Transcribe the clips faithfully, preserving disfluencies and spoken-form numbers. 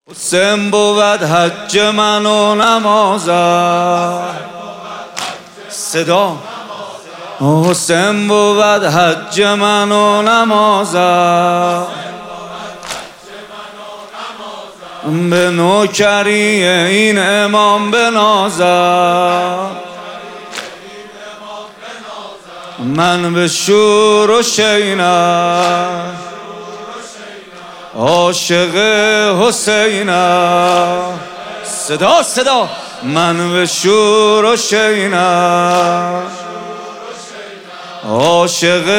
حسین بود حج من و نمازم صدا حسین بود حج من و نمازم به نوکری این امام بنازم من به شور و شینم عاشق حسینم صدا صدا من به شور و شینم عاشق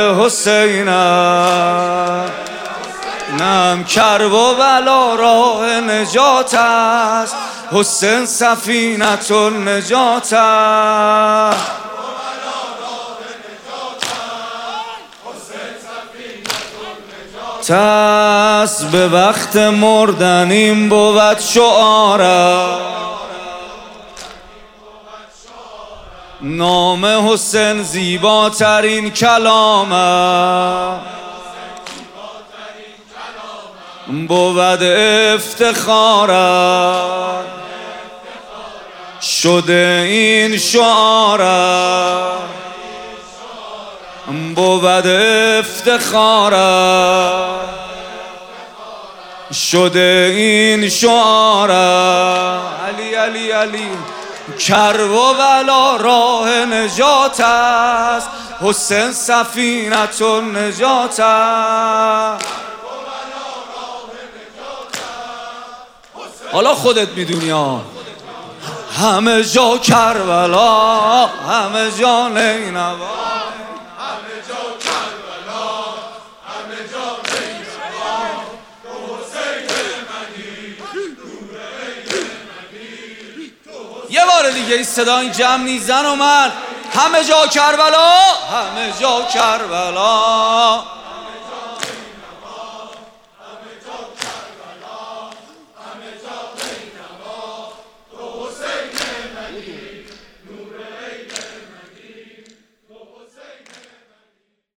حسینم نم کرب و بلا راه نجات است حسین سفینة النجات است تس به وقت مردن این بود شعارم نام حسین زیباترین کلامم بود افتخارم شده این شعارم بود افتخارم شده این شعارم علی علی علی کرب و بلا راه نجات است حسین سفینة النجات است حالا خودت میدونی ها همه جا کربلا همه جا نینوا یه بار دیگه این صدا این جمع نیست زن و مرد همه جا کربلا همه جا کربلا